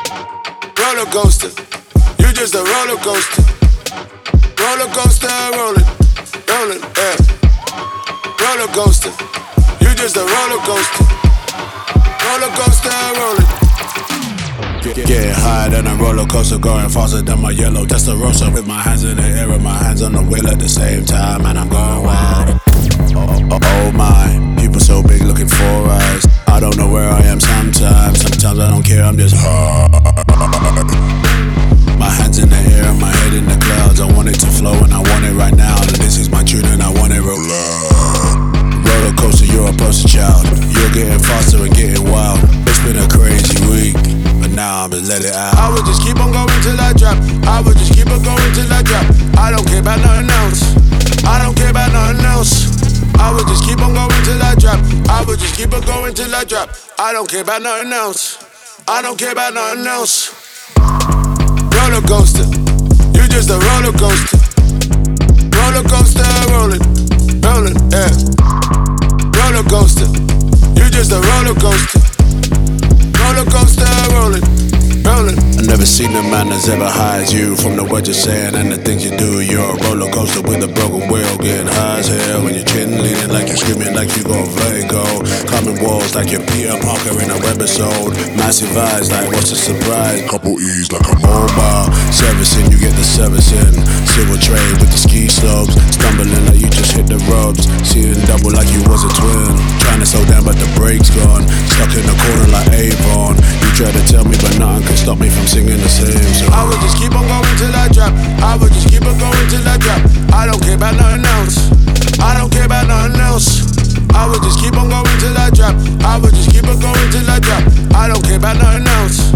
Roller coaster, you just a roller coaster. Roller coaster, rolling, rolling, yeah. Roller coaster, you just a roller coaster. Roller coaster, rolling. Getting higher than a roller coaster, going faster than my yellow Testarossa. With my hands in the air and my hands on the wheel at the same time, and I'm going wild. Oh my, people so big looking for eyes. I don't know where I am sometimes. Sometimes I don't care, I'm just high. My hands in the air and my head in the clouds. I want it to flow and I want it right now. And this is my tune and I want it real loud. Roller coaster, you're a poster child. You're getting faster and getting wild. It's been a crazy week, but now I'm just let it out. I would just keep on going till I drop. I would just keep on going till I drop. I don't care about nothing else. I don't care about nothing else. I would just keep on going till I drop. I would just keep on going till I drop. I don't care about nothing else. I don't care about nothing else. Roller coaster, you just a roller coaster. Roller coaster, rolling, rolling, yeah. Roller coaster, you just a roller coaster. Roller coaster, rolling, rolling. I never seen a man that's ever high as you. From the words you're saying and the things you do, you're a roller coaster with a broken wheel. Getting high as hell when you're chin leaning like you're screaming like you got vertigo. Climbing walls like you're Peter Parker in a webisode. Massive eyes like what's the surprise? Couple E's like a mobile. Servicing, you get the servicing. Silver tray with the ski slopes. Stumbling like you just hit the ropes. Seeing double like you was a twin. Trying to slow down but the brake's gone. Stuck in the corner like Avon. You try to tell me but nothing can stop me from singing the same song. I would just keep on going till I drop. I would just keep on going till I drop. I don't care about nothing else. I don't care about nothing else. I would just keep on going till I drop. I would just keep on going till I drop. I don't care about nothing else.